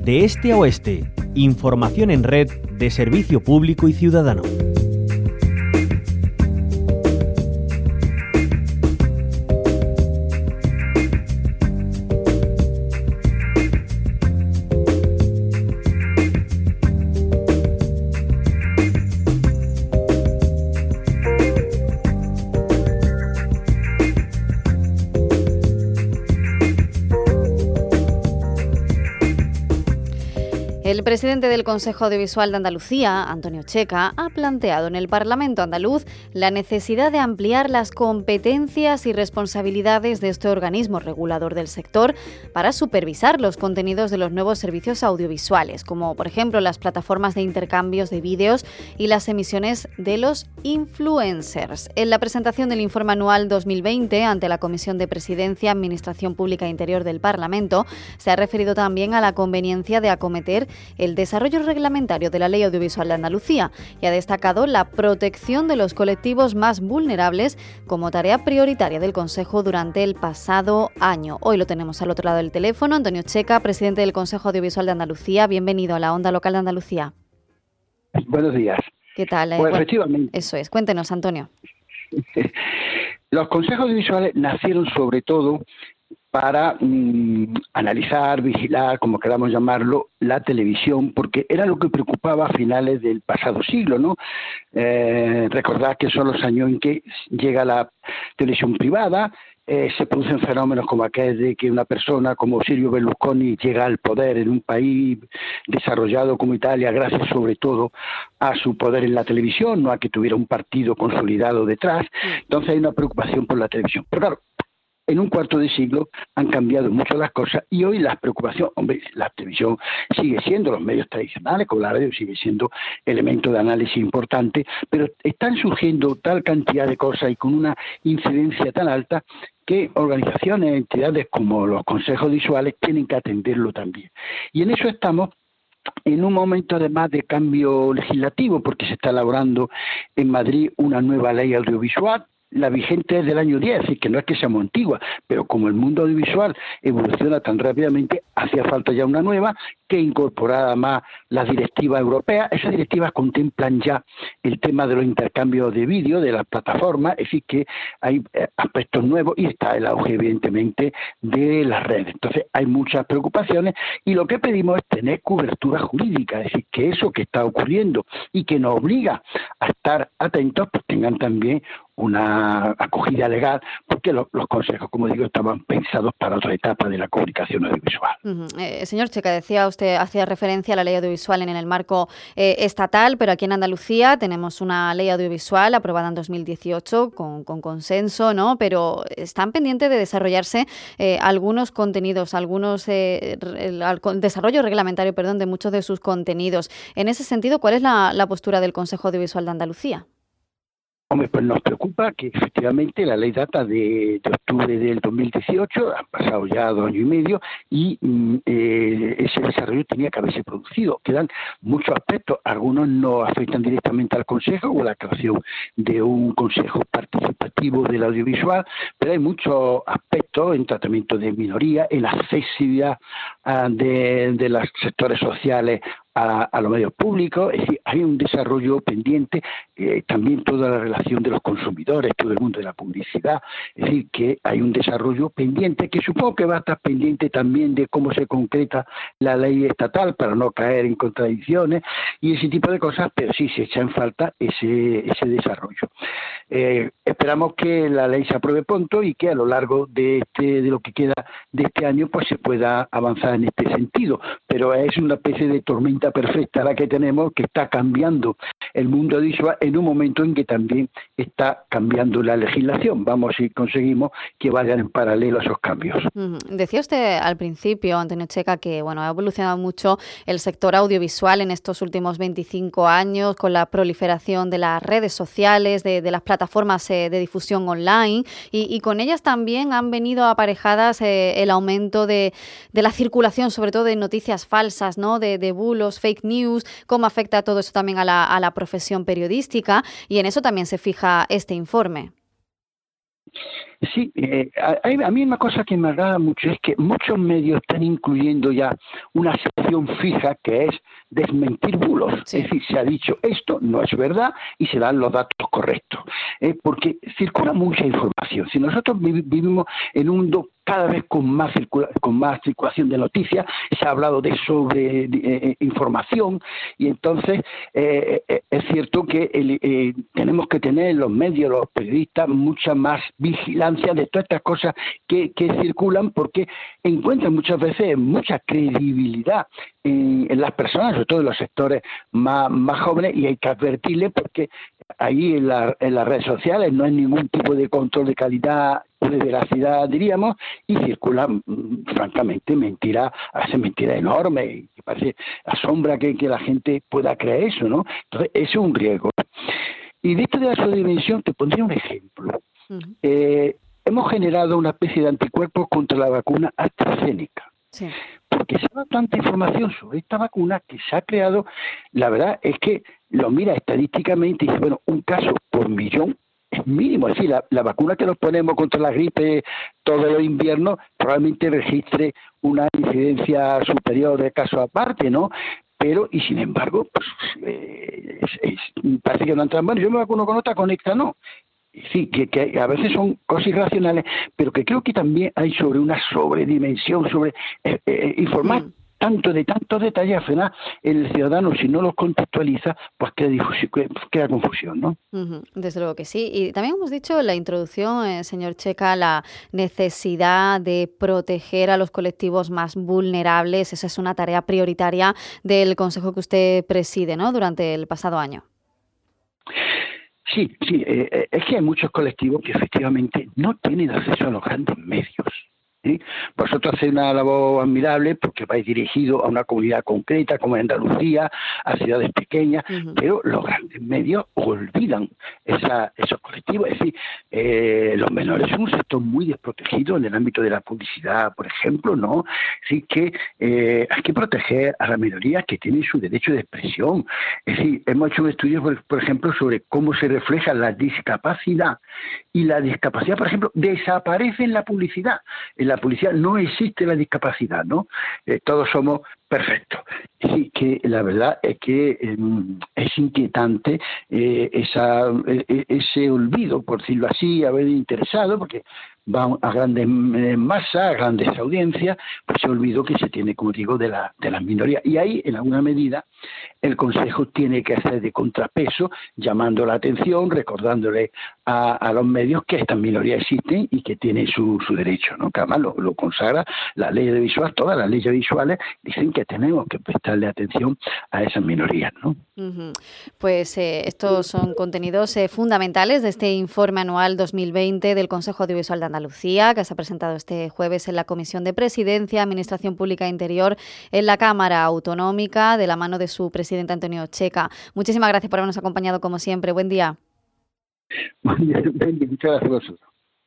De este a oeste, información en red de servicio público y ciudadano. El presidente del Consejo Audiovisual de Andalucía, Antonio Checa, ha planteado en el Parlamento andaluz la necesidad de ampliar las competencias y responsabilidades de este organismo regulador del sector para supervisar los contenidos de los nuevos servicios audiovisuales, como por ejemplo las plataformas de intercambios de vídeos y las emisiones de los influencers. En la presentación del informe anual 2020 ante la Comisión de Presidencia, Administración Pública e Interior del Parlamento, se ha referido también a la conveniencia de acometer el desarrollo reglamentario de la Ley Audiovisual de Andalucía y ha destacado la protección de los colectivos más vulnerables como tarea prioritaria del Consejo durante el pasado año. Hoy lo tenemos al otro lado del teléfono, Antonio Checa, presidente del Consejo Audiovisual de Andalucía. Bienvenido a la Onda Local de Andalucía. Buenos días. ¿Qué tal? Pues efectivamente. Eso es. Cuéntenos, Antonio. Los consejos audiovisuales nacieron sobre todo para analizar, vigilar, como queramos llamarlo, la televisión, porque era lo que preocupaba a finales del pasado siglo, ¿no? Recordad que son los años en que llega la televisión privada, se producen fenómenos como aquel de que una persona como Silvio Berlusconi llega al poder en un país desarrollado como Italia, gracias sobre todo a su poder en la televisión, no a que tuviera un partido consolidado detrás. Entonces hay una preocupación por la televisión. Pero claro, en un cuarto de siglo han cambiado mucho las cosas y hoy la preocupación, hombre, la televisión sigue siendo, los medios tradicionales, como la radio, sigue siendo elemento de análisis importante, pero están surgiendo tal cantidad de cosas y con una incidencia tan alta que organizaciones, entidades como los consejos audiovisuales tienen que atenderlo también. Y en eso estamos en un momento además de cambio legislativo, porque se está elaborando en Madrid una nueva ley audiovisual. La vigente es del año 10, es decir, que no es que sea muy antigua, pero como el mundo audiovisual evoluciona tan rápidamente, hacía falta ya una nueva que incorporara más las directivas europeas. Esas directivas contemplan ya el tema de los intercambios de vídeo, de las plataformas, es decir, que hay aspectos nuevos y está el auge, evidentemente, de las redes. Entonces, hay muchas preocupaciones y lo que pedimos es tener cobertura jurídica, es decir, que eso que está ocurriendo y que nos obliga a estar atentos, pues tengan también una acogida legal, porque los consejos, como digo, estaban pensados para otra etapa de la comunicación audiovisual. Señor Checa, decía usted, hacía referencia a la ley audiovisual en el marco estatal, pero aquí en Andalucía tenemos una ley audiovisual aprobada en 2018 con consenso, ¿no? Pero están pendientes de desarrollarse algunos contenidos, el desarrollo reglamentario, de muchos de sus contenidos. En ese sentido, ¿cuál es la postura del Consejo Audiovisual de Andalucía? Hombre, pues nos preocupa que efectivamente la ley data de octubre del 2018, han pasado ya 2 años y medio y ese desarrollo tenía que haberse producido. Quedan muchos aspectos, algunos no afectan directamente al Consejo o a la creación de un Consejo participativo del audiovisual, pero hay muchos aspectos en tratamiento de minoría, en la accesibilidad de los sectores sociales a los medios públicos. Es decir, hay un desarrollo pendiente, también toda la relación de los consumidores, todo el mundo de la publicidad, es decir, que hay un desarrollo pendiente que supongo que va a estar pendiente también de cómo se concreta la ley estatal para no caer en contradicciones y ese tipo de cosas, pero sí se echa en falta ese desarrollo. Esperamos que la ley se apruebe pronto y que a lo largo de lo que queda de este año pues se pueda avanzar en este sentido, pero es una especie de tormenta perfecta la que tenemos, que está cambiando el mundo audiovisual en un momento en que también está cambiando la legislación. Vamos si conseguimos que vayan en paralelo a esos cambios. Decía usted al principio, Antonio Checa, que ha evolucionado mucho el sector audiovisual en estos últimos 25 años con la proliferación de las redes sociales, de las plataformas de difusión online y con ellas también han venido aparejadas el aumento de la circulación, sobre todo de noticias falsas, ¿no? De bulos, fake news, cómo afecta todo eso también a la profesión periodística, y en eso también se fija este informe. Sí, a mí una cosa que me agrada mucho es que muchos medios están incluyendo ya una sección fija que es desmentir bulos. Sí. Es decir, se ha dicho esto, no es verdad, y se dan los datos correctos. Porque circula mucha información. Si nosotros vivimos en un mundo cada vez con más circulación de noticias, se ha hablado de información, y entonces es cierto que tenemos que tener los medios, los periodistas, mucha más vigilancia de todas estas cosas que circulan, porque encuentran muchas veces mucha credibilidad en las personas, sobre todo en los sectores más jóvenes, y hay que advertirles porque ahí en las redes sociales no hay ningún tipo de control de calidad o de veracidad, diríamos, y circulan francamente mentiras, a veces mentiras enormes, y que parece asombra que la gente pueda creer eso, ¿no? Entonces, ese es un riesgo. Y de esto de la sobredimensión te pondría un ejemplo. Hemos generado una especie de anticuerpos contra la vacuna AstraZeneca. Sí. Porque se ha dado tanta información sobre esta vacuna que se ha creado, la verdad es que lo mira estadísticamente y dice, bueno, un caso por millón es mínimo. Es decir, la vacuna que nos ponemos contra la gripe todo el invierno probablemente registre una incidencia superior de casos aparte, ¿no? Pero, y sin embargo, pues parece que no entran. Bueno, yo me vacuno con otra, con esta no. Sí, que a veces son cosas irracionales, pero que creo que también hay sobre una sobredimensión, sobre informar tantos detalles, al final el ciudadano, si no los contextualiza, pues queda confusión, ¿no? Desde luego que sí. Y también hemos dicho en la introducción, señor Checa, la necesidad de proteger a los colectivos más vulnerables. Esa es una tarea prioritaria del Consejo que usted preside, ¿no?, durante el pasado año. Sí, es que hay muchos colectivos que efectivamente no tienen acceso a los grandes medios. ¿Sí? Vosotros hacéis una labor admirable porque vais dirigido a una comunidad concreta como en Andalucía, a ciudades pequeñas, pero los grandes medios olvidan esos colectivos. Es decir, los menores son un sector muy desprotegido en el ámbito de la publicidad, por ejemplo, ¿no? Así que hay que proteger a las minorías que tienen su derecho de expresión. Es decir, hemos hecho un estudio, por ejemplo, sobre cómo se refleja la discapacidad, y la discapacidad, por ejemplo, desaparece en la publicidad. En la publicidad no existe la discapacidad, ¿no? Todos somos perfectos. Y que la verdad es que es inquietante ese olvido, por decirlo así, haber interesado, porque van a grandes masas, a grandes audiencias, pues se olvidó que se tiene, como digo, de las minorías. Y ahí, en alguna medida, el Consejo tiene que hacer de contrapeso, llamando la atención, recordándole a los medios que estas minorías existen y que tienen su derecho, ¿no? Que además lo consagra la ley audiovisual. Todas las leyes visuales dicen que tenemos que prestarle atención a esas minorías, ¿no? Pues estos son contenidos fundamentales de este informe anual 2020 del Consejo Audiovisual de Andalucía, que se ha presentado este jueves en la Comisión de Presidencia, Administración Pública e Interior en la Cámara Autonómica, de la mano de su presidente Antonio Checa. Muchísimas gracias por habernos acompañado como siempre. Buen día. Muchas gracias a vosotros.